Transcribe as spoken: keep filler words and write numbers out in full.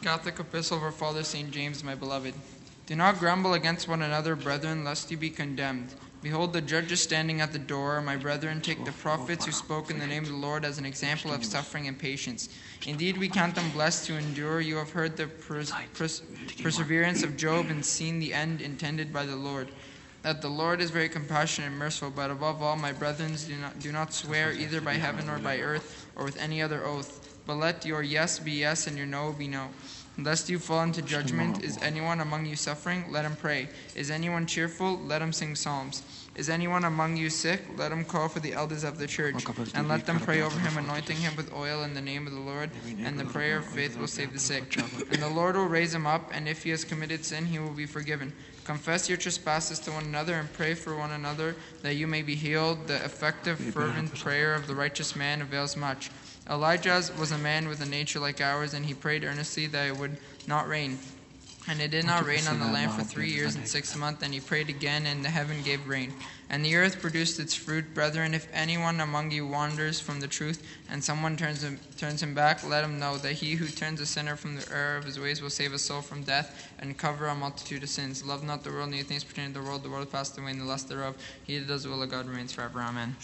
Catholic Epistle of our Father Saint James, my beloved. Do not grumble against one another, brethren, lest you be condemned. Behold, the judge is standing at the door. My brethren, take the prophets who spoke in the name of the Lord as an example of suffering and patience. Indeed, we count them blessed who endure. You have heard the pers- pers- perseverance of Job and seen the end intended by the Lord. That the Lord is very compassionate and merciful, but above all, my brethren, do not, do not swear either by heaven or by earth or with any other oath, but let your yes be yes and your no be no. Lest you fall into judgment. Is anyone among you suffering? Let him pray. Is anyone cheerful? Let him sing psalms. Is anyone among you sick? Let him call for the elders of the church, and let them pray over him, anointing him with oil in the name of the Lord, and the prayer of faith will save the sick. And the Lord will raise him up, and if he has committed sin, he will be forgiven. Confess your trespasses to one another, and pray for one another, that you may be healed. The effective, fervent prayer of the righteous man avails much. Elijah was a man with a nature like ours, and he prayed earnestly that it would not rain. And it did not rain on the land for three years and six months, and he prayed again, and the heaven gave rain. And the earth produced its fruit. Brethren, if anyone among you wanders from the truth, and someone turns him, turns him back, let him know that he who turns a sinner from the error of his ways will save a soul from death, and cover a multitude of sins. Love not the world, neither things pertaining to the world. The world passed away, and the lust thereof. He that does the will of God remains forever. Amen.